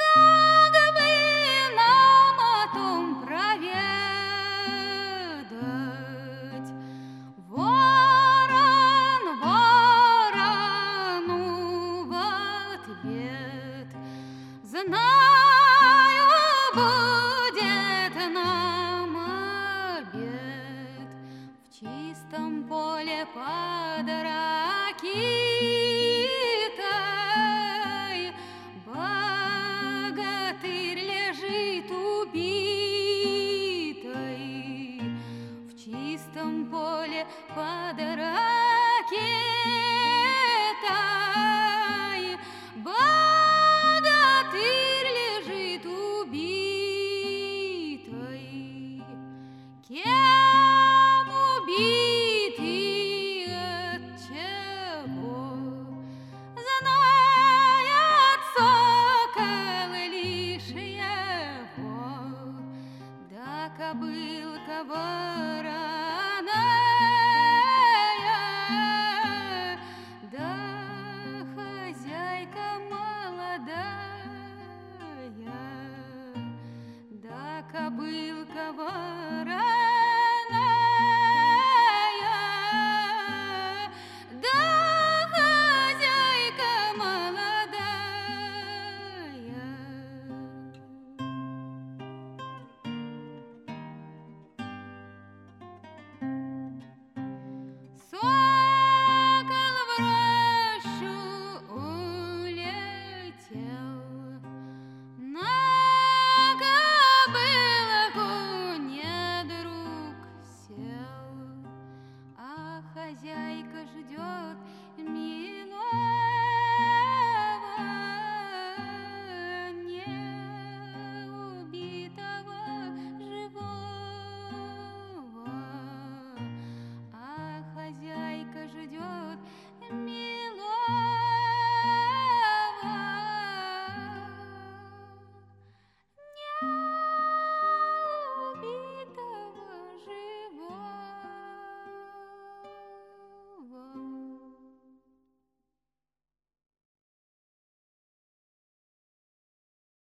Как бы нам о том проведать? Ворон ворону в ответ: знаю, будет нам обед в чистом поле под ракитой. Богатырь лежит убитый в чистом поле под ракетой. Богатырь лежит убитый. Кем убитый, от чего? Знает сокол лишь его, да кобылка вороная, да хозяйка молодая, да кобылка вороная.